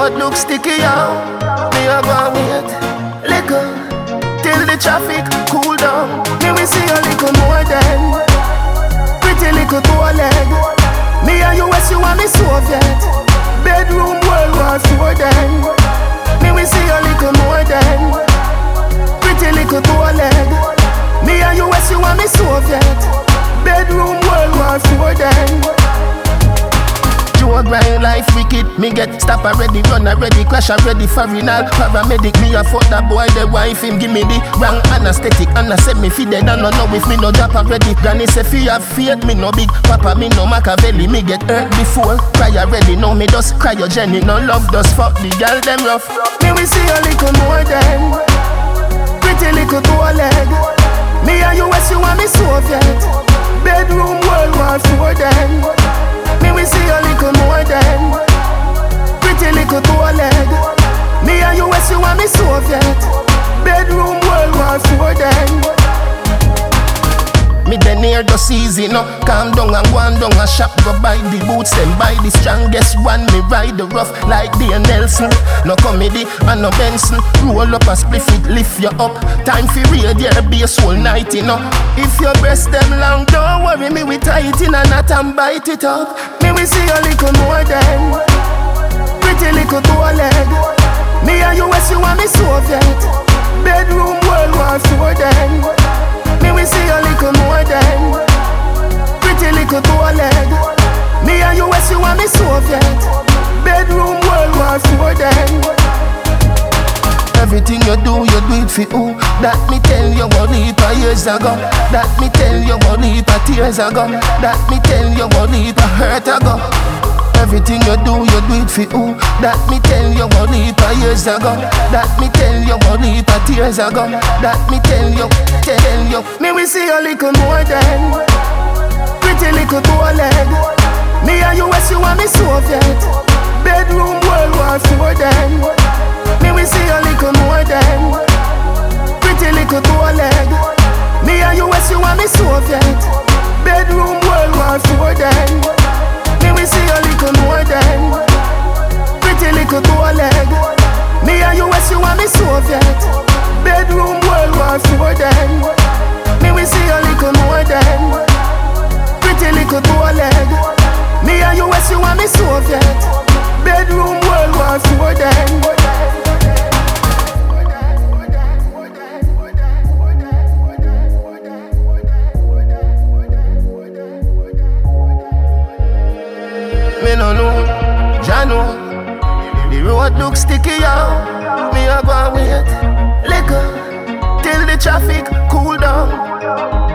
road look sticky out. Me a go wait, liquor, till the traffic cool down. Me we see a little more than pretty little toe leg. Me and you and me Soviet. Bedroom World War IV then. Me we see a little more than pretty little toe leg. Me and you and me Soviet. Bedroom World War IV then. Joe grind life wicked. Me get stop already, run already, crash already, foreigner, paramedic. Me a fuck that boy, the wife him give me the wrong anesthetic. And I said me fi dead and no know if me no drop already. Granny say fi have faith, me no big papa, me no Machiavelli. Me get hurt before, cry already. Now me just cryogenic, no love does fuck the girl them rough. Me we see a little more than pretty little toe leg. Me and you and me Soviet. Bedroom World War IV then. Me we see a little more than pretty little toe leg. Me and you and me Soviet. Bedroom World War IV then. Me then near the season, no. Calm down and go on down and shop. Go buy the boots, then buy the strongest one. Me ride the rough like Dale Nelson. No comedy and no Benson. Roll up and spliff it, lift you up. Time for real, there be a soul night, you know. If your breast them long, don't worry, me we tie it in a knot and bite it up. Me we see a little more than pretty little toe leg. Me and you and me Soviet. Bedroom World War IV then. Me we see a little more than pretty little toe leg. Me and you and me Soviet. Bedroom World War IV then. Everything you do it for who? That me tell you a heap of years ago. That me tell you a heap of tears ago. That me tell you a heap of hurt ago. Everything you do it for who? That me tell you a heap of years ago. That me tell you a heap of tears ago. That me tell you. Me we see a little more than pretty little toe leg. Me and you and me Soviet. Bedroom World War IV then. Me we see a little more than pretty little toe leg. Me and you and me Soviet. Bedroom World War IV then. Me we see a little more than pretty little toe leg. Me and you and me Soviet. Bedroom World War IV then. Me we see a little more than pretty little toe leg. Me and you and me Soviet. Bedroom World War IV then. Me no know, Jah know. The road look sticky out. Me a go wait, liquor, till the traffic cool down.